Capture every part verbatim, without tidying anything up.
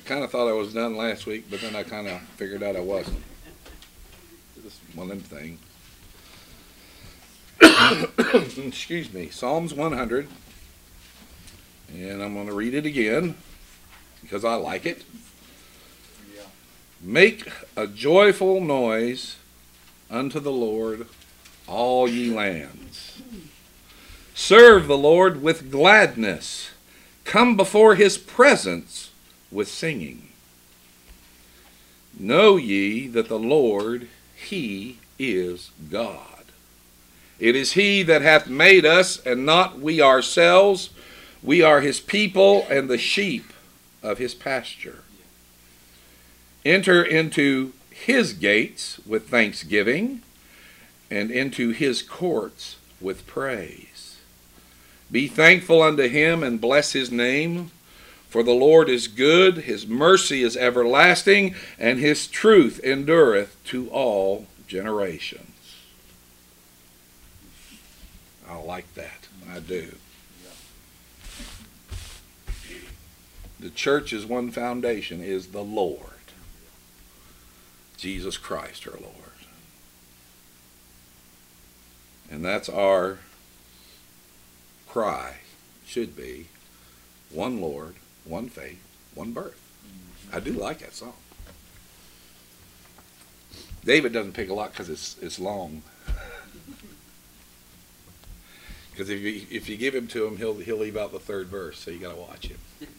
kind of thought I was done last week, but then I kind of figured out I wasn't. Just one of them things. Excuse me. Psalms one hundred. And I'm going to read it again because I like it. Yeah. Make a joyful noise unto the Lord, all ye lands. Serve the Lord with gladness. Come before his presence with singing. Know ye that the Lord, he is God. It is he that hath made us, and not we ourselves. We are his people and the sheep of his pasture. Enter into his gates with thanksgiving, and into his courts with praise. Be thankful unto him, and bless his name. For the Lord is good, his mercy is everlasting, and his truth endureth to all generations. I like that. I do. The church's one foundation is the Lord. Jesus Christ our Lord. And that's our cry, should be, one Lord, one faith, one birth. I do like that song. David doesn't pick a lot because it's it's long. Because if you if you give him to him, he'll he'll leave out the third verse, so you got to watch him.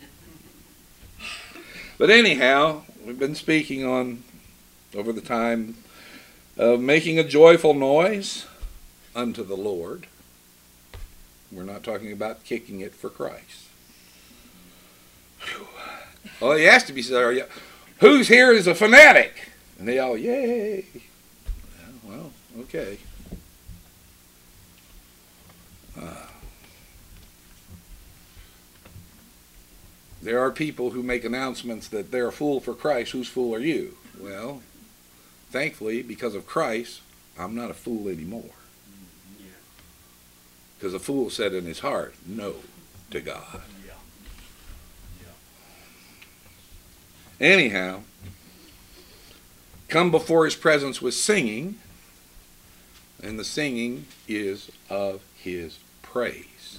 But anyhow, we've been speaking on over the time of making a joyful noise unto the Lord. We're not talking about kicking it for Christ. Whew. Well, he has to be said, who's here is a fanatic? And they all, yay. Well, okay. Uh, there are people who make announcements that they're a fool for Christ. Whose fool are you? Well, thankfully, because of Christ, I'm not a fool anymore. Because a fool said in his heart, no to God. Yeah. Yeah. Anyhow, come before his presence with singing, and the singing is of his praise.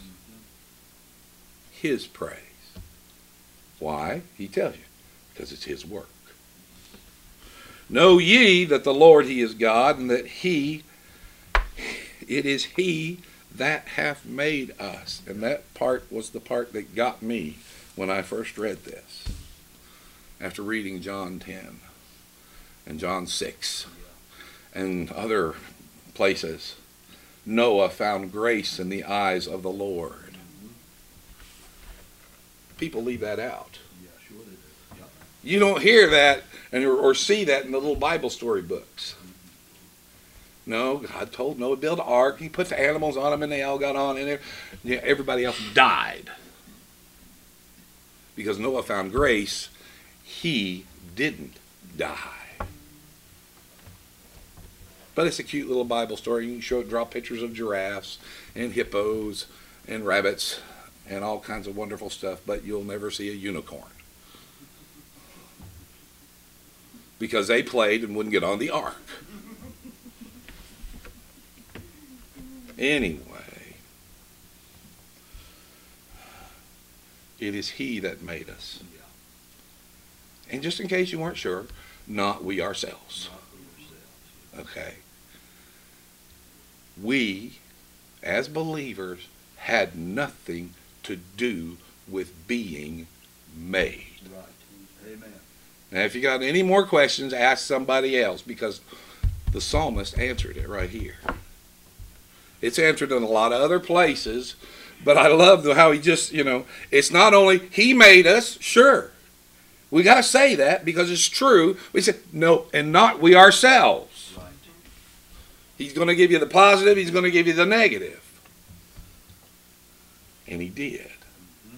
His praise. Why? He tells you. Because it's his work. Know ye that the Lord, he is God, and that he, it is he that hath made us. And that part was the part that got me when I first read this. After reading John ten and John six and other places, Noah found grace in the eyes of the Lord. People leave that out. Yeah, sure they do. Yeah. You don't hear that and or, or see that in the little Bible story books. No, God told Noah to build an ark. He put the animals on them, and they all got on in there. Yeah, everybody else died. Because Noah found grace, he didn't die. But it's a cute little Bible story. You can show, draw pictures of giraffes and hippos and rabbits and all kinds of wonderful stuff, but you'll never see a unicorn. Because they played and wouldn't get on the ark. Anyway, it is he that made us. And just in case you weren't sure, not we ourselves. Okay. We, as believers, had nothing to do with being made. Right. Amen. Now, if you got any more questions, ask somebody else, because the psalmist answered it right here. It's answered in a lot of other places, but I love how he just, you know, it's not only he made us, sure. We got to say that because it's true. We say, no, and not we ourselves. Right. He's going to give you the positive, he's going to give you the negative. And he did. Mm-hmm.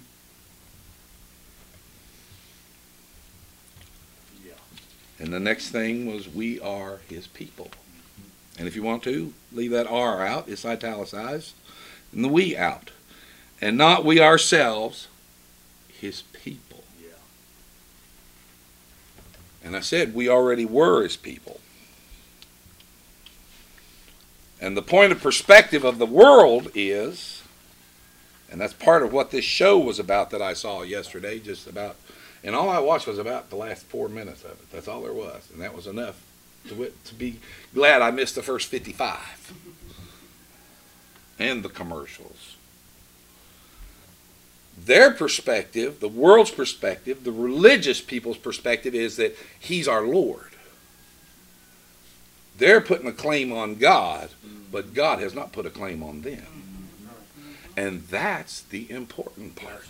Yeah. And the next thing was, we are his people. And if you want to, leave that R out. It's italicized. And the we out. And not we ourselves, his people. Yeah. And I said we already were his people. And the point of perspective of the world is, and that's part of what this show was about that I saw yesterday, just about, and all I watched was about the last four minutes of it. That's all there was. And that was enough to, to be glad I missed the first fifty-five. And the commercials. Their perspective, the world's perspective, the religious people's perspective is that he's our Lord. They're putting a claim on God, but God has not put a claim on them. And that's the important part.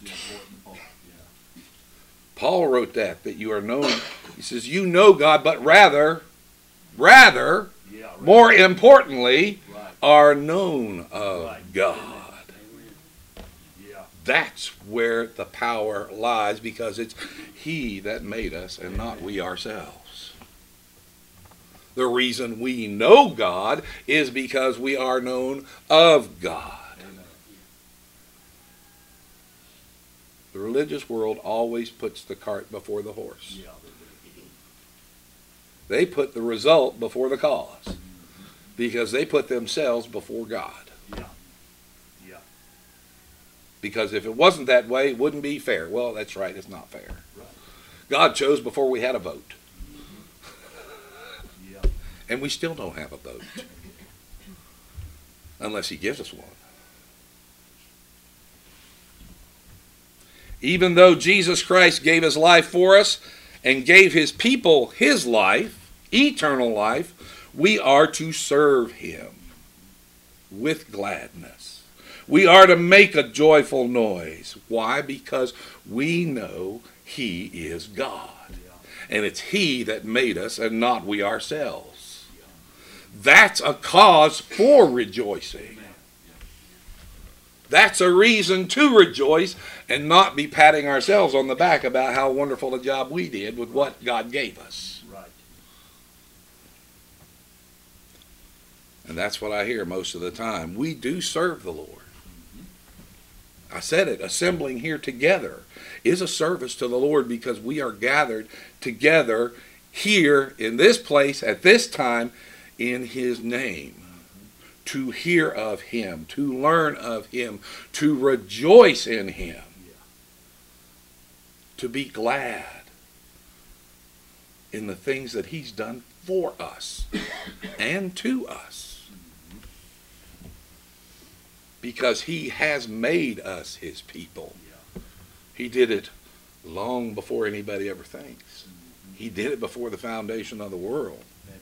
Paul wrote that, that you are known. He says, you know God, but rather, rather, more importantly, are known of God. That's where the power lies, because it's he that made us and not we ourselves. The reason we know God is because we are known of God. The religious world always puts the cart before the horse. They put the result before the cause, because they put themselves before God. Because if it wasn't that way, it wouldn't be fair. Well, that's right, it's not fair. God chose before we had a vote. And we still don't have a vote. Unless he gives us one. Even though Jesus Christ gave his life for us and gave his people his life, eternal life, we are to serve him with gladness. We are to make a joyful noise. Why? Because we know he is God. And it's he that made us and not we ourselves. That's a cause for rejoicing. That's a reason to rejoice and not be patting ourselves on the back about how wonderful a job we did with what God gave us. Right. And that's what I hear most of the time. We do serve the Lord. I said it, assembling here together is a service to the Lord, because we are gathered together here in this place at this time in his name, to hear of him, to learn of him, to rejoice in him, to be glad in the things that he's done for us and to us. Because he has made us his people. He did it long before anybody ever thinks. He did it before the foundation of the world.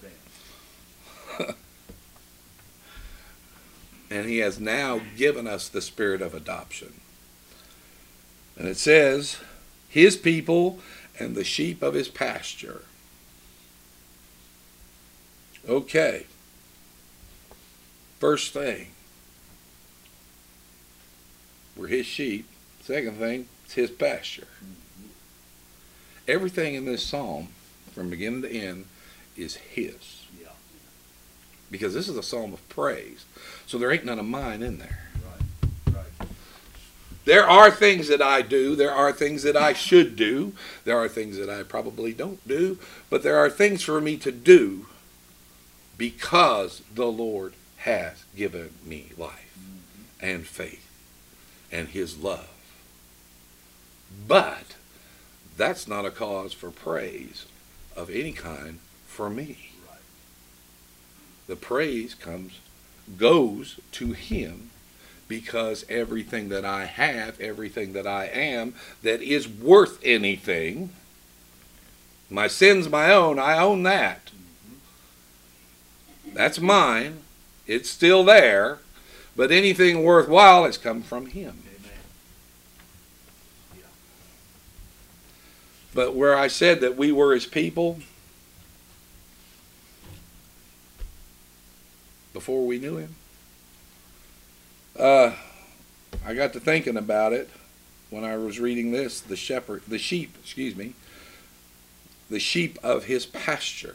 And he has now given us the spirit of adoption. And it says, his people and the sheep of his pasture. Okay. First thing, we're his sheep. Second thing, it's his pasture. Everything in this psalm, from beginning to end, is his. Yeah. Because this is a psalm of praise. So there ain't none of mine in there. Right. Right. There are things that I do. There are things that I should do. There are things that I probably don't do. But there are things for me to do because the Lord has given me life mm-hmm. and faith and his love. But that's not a cause for praise of any kind for me. Right. The praise comes, goes to him, because everything that I have, everything that I am, that is worth anything, my sin's my own, I own that. Mm-hmm. That's mine. It's still there. But anything worthwhile has come from him. Amen. Yeah. But where I said that we were his people, before we knew him, uh, I got to thinking about it when I was reading this. The shepherd, the sheep, excuse me, the sheep of his pasture.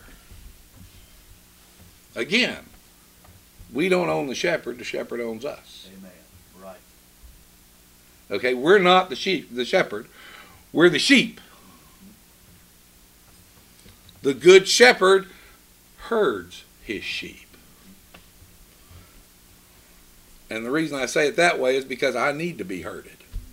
Again, we don't own the shepherd, the shepherd owns us. Amen. Right. Okay, we're not the sheep, the shepherd. We're the sheep. The good shepherd herds his sheep. And the reason I say it that way is because I need to be herded.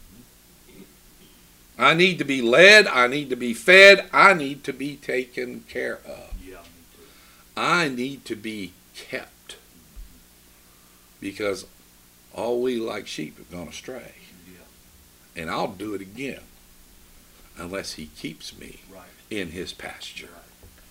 I need to be led. I need to be fed. I need to be taken care of. Yeah, me too. I need to be kept. Because all we like sheep have gone astray. Yeah. And I'll do it again unless he keeps me Right. in his pasture. Right.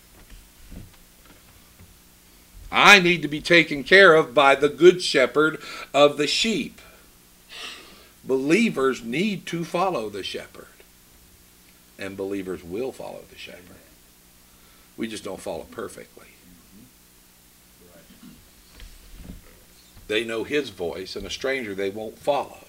I need to be taken care of by the good shepherd of the sheep. Believers need to follow the shepherd. And believers will follow the shepherd. Amen. We just don't follow perfectly. Right. They know his voice, and a stranger they won't follow.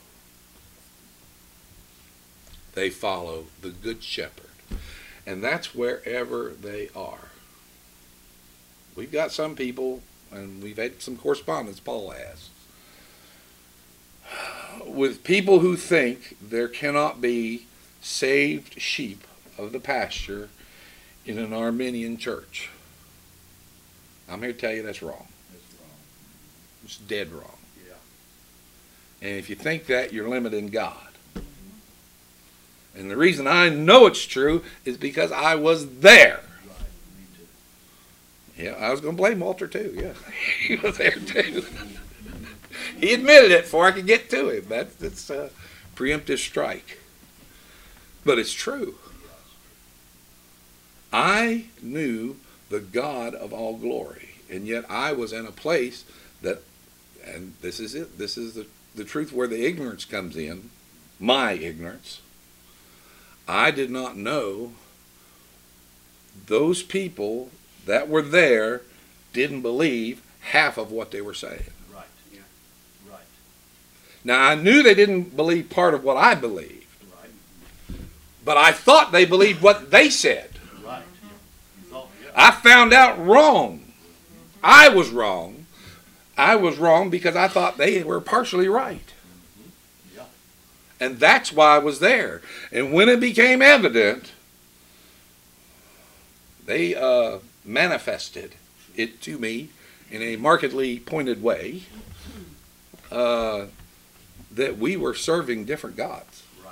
They follow the good shepherd. And that's wherever they are. We've got some people, and we've had some correspondence Paul has, with people who think there cannot be saved sheep of the pasture in an Arminian church. I'm here to tell you that's wrong. That's wrong. It's dead wrong. Yeah. And if you think that, you're limiting God. And the reason I know it's true is because I was there. Right. Me too. Yeah, I was going to blame Walter too. Yeah, he was there too. He admitted it before I could get to him. That's that's a preemptive strike. But it's true. I knew the God of all glory, and yet I was in a place that, and this is it, this is the, the truth where the ignorance comes in, my ignorance. I did not know those people that were there didn't believe half of what they were saying. Right. Yeah. Right. Now, I knew they didn't believe part of what I believed, Right. but I thought they believed what they said. Right. You thought, yeah. I found out wrong. I was wrong. I was wrong because I thought they were partially right. Yeah. And that's why I was there. And when it became evident, they uh, manifested it to me in a markedly pointed way uh, that we were serving different gods. Right.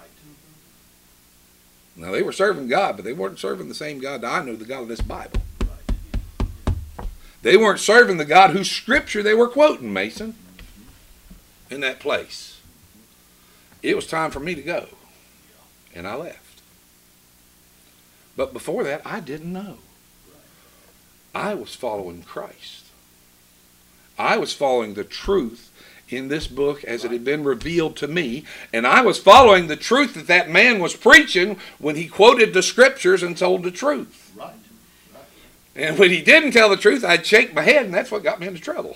Now, they were serving God, but they weren't serving the same God that I knew, the God of this Bible. Right. They weren't serving the God whose scripture they were quoting, Mason, in that place. It was time for me to go, and I left. But before that, I didn't know. I was following Christ. I was following the truth in this book as it had been revealed to me, and I was following the truth that that man was preaching when he quoted the scriptures and told the truth. Right. Right. And when he didn't tell the truth, I'd shake my head, and that's what got me into trouble.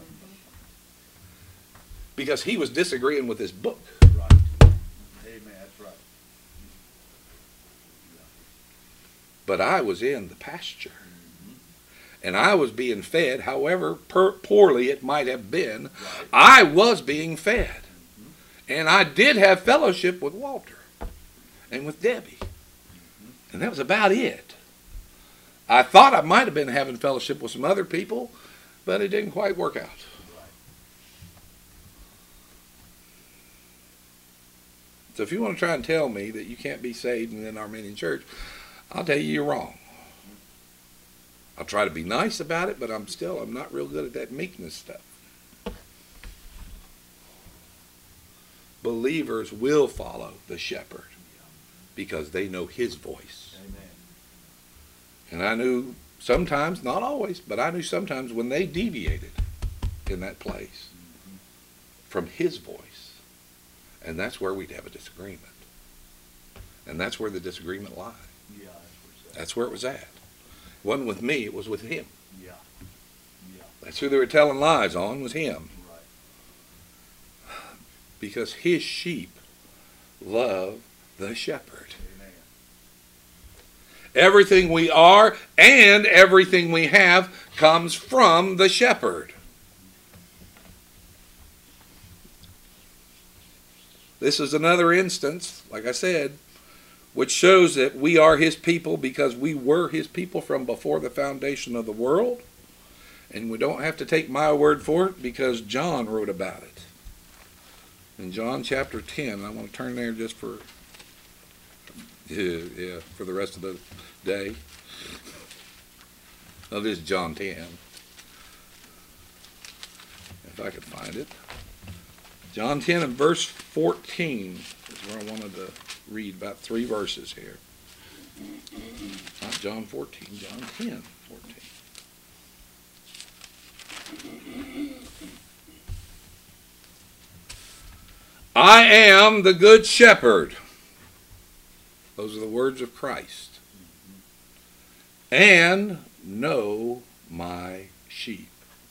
Because he was disagreeing with his book. Right. Amen. That's right. But I was in the pasture. And I was being fed, however per- poorly it might have been. Right. I was being fed. Mm-hmm. And I did have fellowship with Walter and with Debbie. Mm-hmm. And that was about it. I thought I might have been having fellowship with some other people, but it didn't quite work out. Right. So if you want to try and tell me that you can't be saved in an Armenian church, I'll tell you you're wrong. I'll try to be nice about it, but I'm still, I'm not real good at that meekness stuff. Believers will follow the shepherd because they know his voice. Amen. And I knew sometimes, not always, but I knew sometimes when they deviated in that place from his voice. And that's where we'd have a disagreement. And that's where the disagreement lied. Yeah, that's what That's where it was at. It wasn't with me, it was with him. Yeah. Yeah. That's who they were telling lies on, was him. Right. Because his sheep love the shepherd. Amen. Everything we are and everything we have comes from the shepherd. This is another instance, like I said, which shows that we are his people because we were his people from before the foundation of the world. And we don't have to take my word for it because John wrote about it. In John chapter ten, I want to turn there just for, yeah, yeah for the rest of the day. Oh, this is John ten. If I could find it. John ten and verse fourteen is where I wanted to read about three verses here. Not John fourteen, John ten, fourteen. I am the good shepherd. Those are the words of Christ. And know my sheep.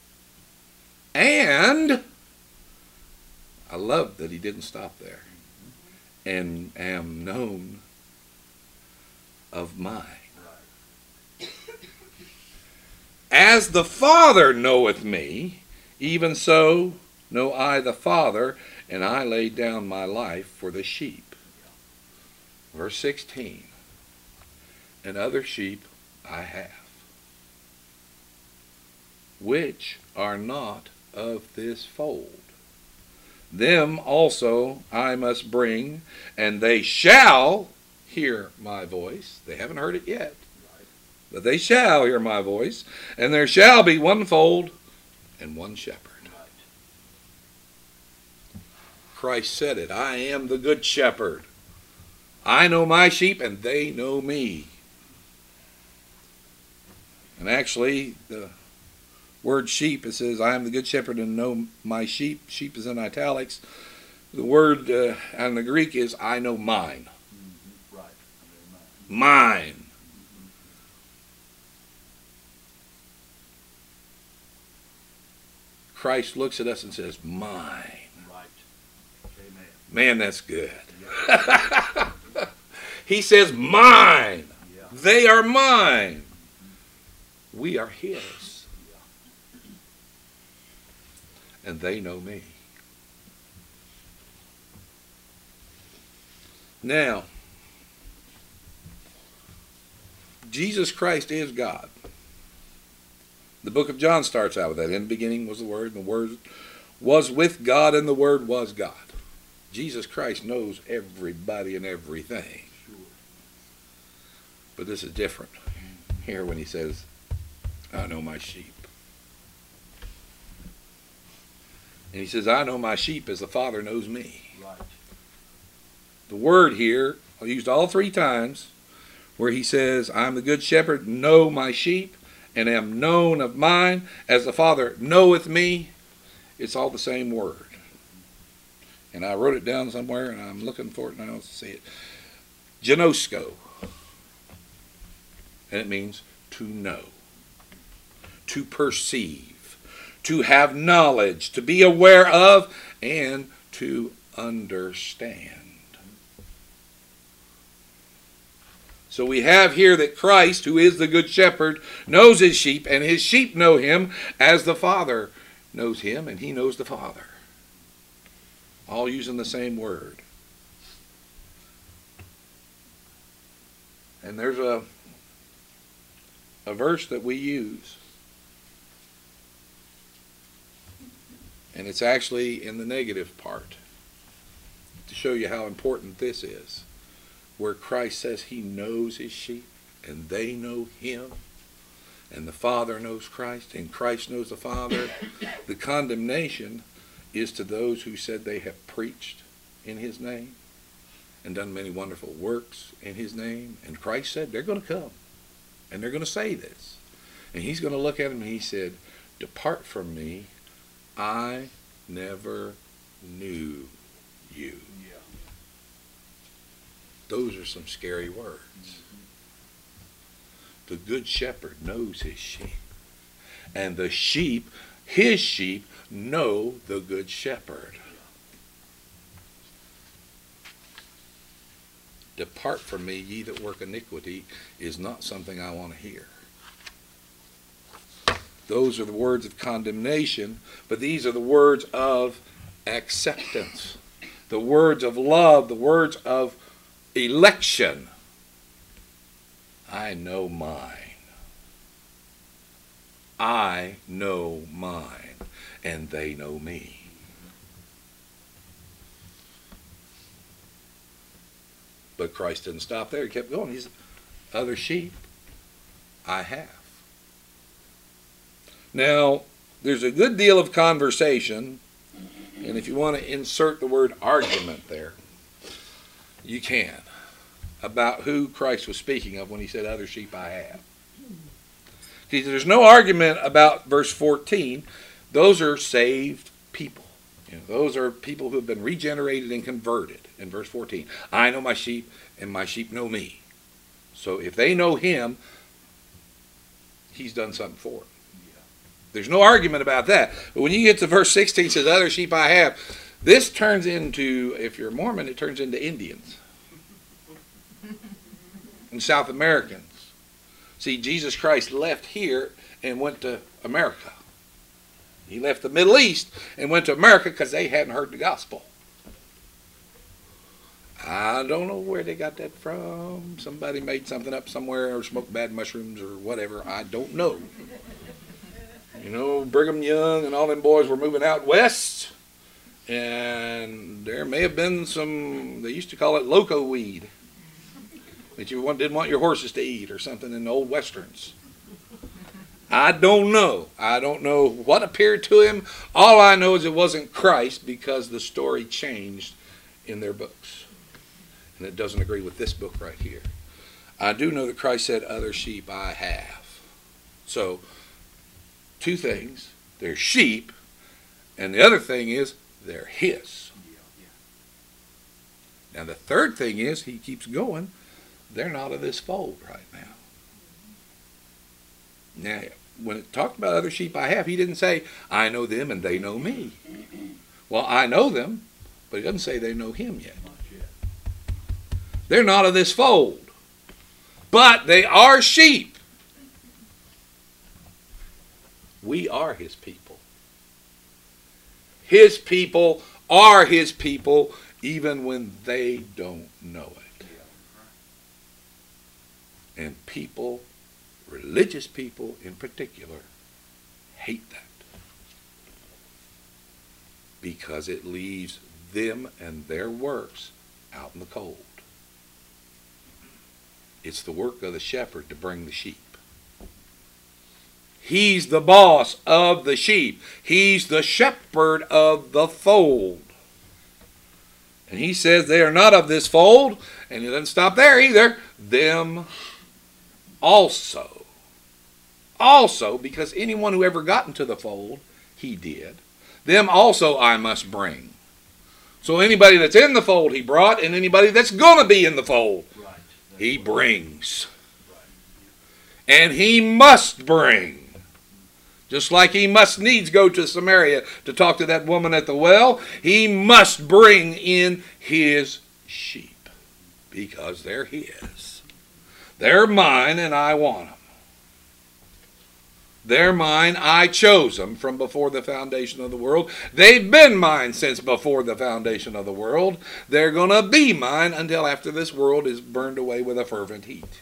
And I love that he didn't stop there. And am known of mine. As the Father knoweth me, even so know I the Father, and I lay down my life for the sheep. Verse sixteen. And other sheep I have, which are not of this fold. Them also I must bring, and they shall hear my voice. They haven't heard it yet, but they shall hear my voice, and there shall be one fold and one shepherd. Christ said it. I am the good shepherd. I know my sheep, and they know me. And actually, the word sheep, it says, I am the good shepherd and know my sheep. Sheep is in italics. The word uh, in the Greek is, I know mine. Mm-hmm. Right. Mine. Mm-hmm. Christ looks at us and says, mine. Right. Amen. Man, that's good. Yeah. He says, mine. Yeah. They are mine. We are his. And they know me. Now, Jesus Christ is God. The book of John starts out with that. In the beginning was the Word, and the Word was with God, and the Word was God. Jesus Christ knows everybody and everything. Sure. But this is different here when he says, I know my sheep. And he says, I know my sheep as the Father knows me. Right. The word here, used all three times, where he says, I'm the good shepherd, know my sheep, and am known of mine, as the Father knoweth me. It's all the same word. And I wrote it down somewhere, and I'm looking for it now to see it. Ginosko. And it means to know, to perceive, to have knowledge, to be aware of, and to understand. So we have here that Christ, who is the good shepherd, knows his sheep, and his sheep know him as the Father knows him, and he knows the Father. All using the same word. And there's a, a verse that we use. And it's actually in the negative part to show you how important this is. Where Christ says he knows his sheep and they know him and the Father knows Christ and Christ knows the Father. The condemnation is to those who said they have preached in his name and done many wonderful works in his name. And Christ said they're going to come and they're going to say this. And he's going to look at them and he said, depart from me, I never knew you. Yeah. Those are some scary words. Mm-hmm. The good shepherd knows his sheep. And the sheep, his sheep, know the good shepherd. Depart from me, ye that work iniquity, is not something I want to hear. Those are the words of condemnation, but these are the words of acceptance. The words of love, the words of election. I know mine. I know mine, and they know me. But Christ didn't stop there. He kept going. He's other sheep I have. Now, there's a good deal of conversation, and if you want to insert the word argument there, you can, about who Christ was speaking of when he said, other sheep I have. See, there's no argument about verse fourteen. Those are saved people. You know, those are people who have been regenerated and converted. In verse fourteen, I know my sheep, and my sheep know me. So if they know him, he's done something for them. There's no argument about that. But when you get to verse sixteen, it says, other sheep I have. This turns into, if you're a Mormon, it turns into Indians and South Americans. See, Jesus Christ left here and went to America. He left the Middle East and went to America because they hadn't heard the gospel. I don't know where they got that from. Somebody made something up somewhere or smoked bad mushrooms or whatever. I don't know. You know, Brigham Young and all them boys were moving out west, and there may have been some, they used to call it loco weed, that you didn't want your horses to eat or something in the old westerns. I don't know. I don't know what appeared to him. All I know is it wasn't Christ, because the story changed in their books. And it doesn't agree with this book right here. I do know that Christ said, other sheep I have. So, two things. They're sheep, and the other thing is they're his. Now the third thing is, he keeps going, they're not of this fold right now. Now, when it talked about other sheep I have, he didn't say, I know them and they know me. Well, I know them, but he doesn't say they know him yet. They're not of this fold, but they are sheep. We are his people. His people are his people, even when they don't know it. And people, religious people in particular, hate that, because it leaves them and their works out in the cold. It's the work of the shepherd to bring the sheep. He's the boss of the sheep. He's the shepherd of the fold. And he says they are not of this fold, and he doesn't stop there either. Them also. Also, because anyone who ever got into the fold, he did. Them also I must bring. So anybody that's in the fold he brought, and anybody that's going to be in the fold, right, he brings. Right. And he must bring. Just like he must needs go to Samaria to talk to that woman at the well, he must bring in his sheep, because they're his. They're mine and I want them. They're mine, I chose them from before the foundation of the world. They've been mine since before the foundation of the world. They're going to be mine until after this world is burned away with a fervent heat.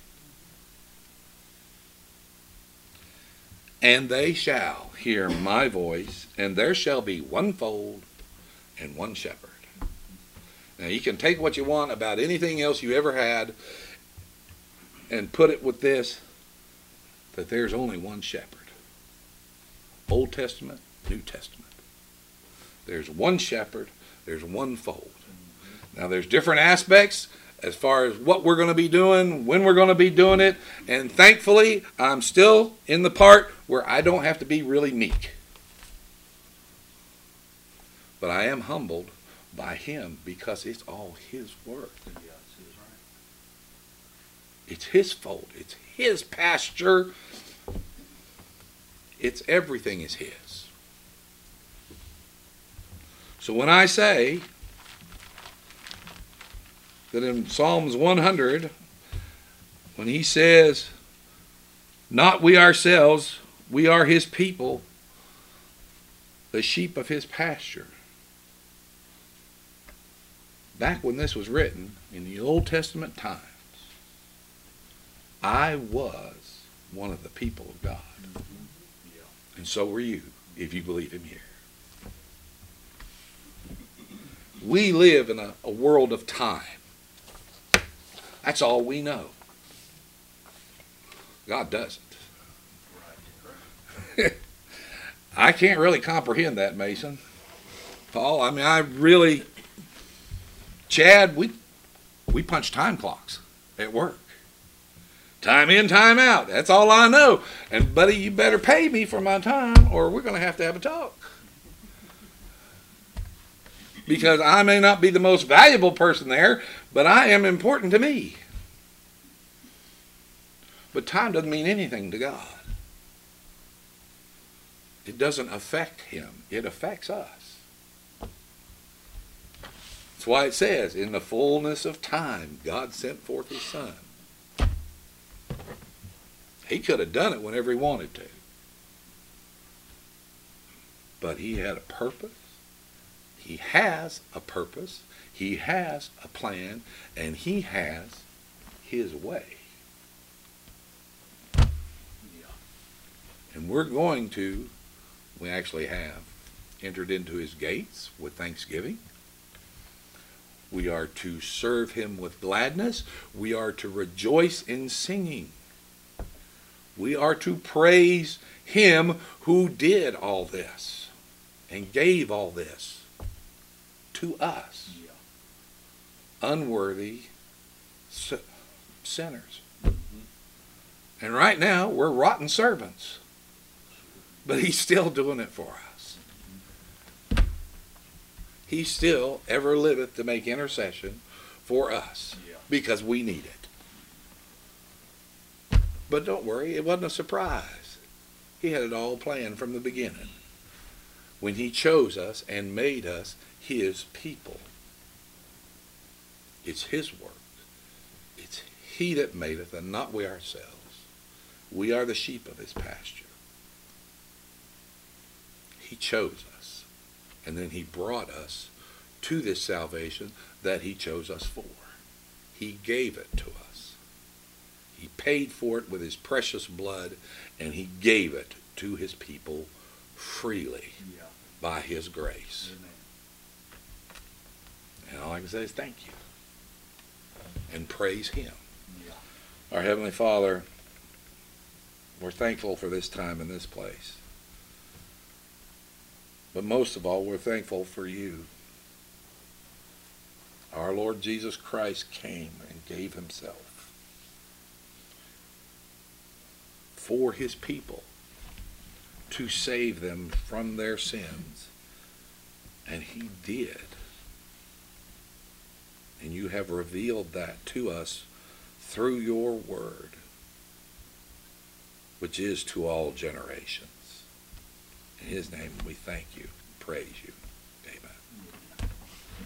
And they shall hear my voice, and there shall be one fold and one shepherd. Now you can take what you want about anything else you ever had and put it with this, that there's only one shepherd. Old Testament, New Testament. There's one shepherd, there's one fold. Now there's different aspects as far as what we're going to be doing, when we're going to be doing it, and thankfully I'm still in the part where I don't have to be really meek. But I am humbled by him, because it's all his work. It's his fold. It's his pasture. It's everything is his. So when I say that in Psalms one hundred, when he says, not we ourselves, we are his people, the sheep of his pasture. Back when this was written, in the Old Testament times, I was one of the people of God. Yeah. And so were you, if you believe him here. We live in a, a world of time. That's all we know. God doesn't. Right. I can't really comprehend that, Mason. Paul, I mean, I really, Chad, we, we punch time clocks at work. Time in, time out. That's all I know. And, buddy, you better pay me for my time or we're going to have to have a talk. Because I may not be the most valuable person there, but I am important to me. But time doesn't mean anything to God. It doesn't affect him. It affects us. That's why it says, in the fullness of time, God sent forth his Son. He could have done it whenever he wanted to. But he had a purpose. He has a purpose. He has a plan. And he has his way. Yeah. And we're going to, we actually have entered into his gates with thanksgiving. We are to serve him with gladness. We are to rejoice in singing. We are to praise him who did all this and gave all this to us, Yeah. unworthy sinners. Mm-hmm. And right now, we're rotten servants. But he's still doing it for us. He still ever liveth to make intercession for us Yeah. because we need it. But don't worry, it wasn't a surprise. He had it all planned from the beginning when he chose us and made us his people. It's his work. It's he that madeth, and not we ourselves. We are the sheep of his pasture. He chose us, and then he brought us to this salvation that he chose us for. He gave it to us. He paid for it with his precious blood, and he gave it to his people freely Yeah. by his grace. Amen. And all I can say is thank you and praise him. Yeah. Our Heavenly Father, we're thankful for this time and this place. But most of all, we're thankful for you. Our Lord Jesus Christ came and gave himself for his people to save them from their sins. And he did. And you have revealed that to us through your word, which is to all generations. In his name we thank you, praise you.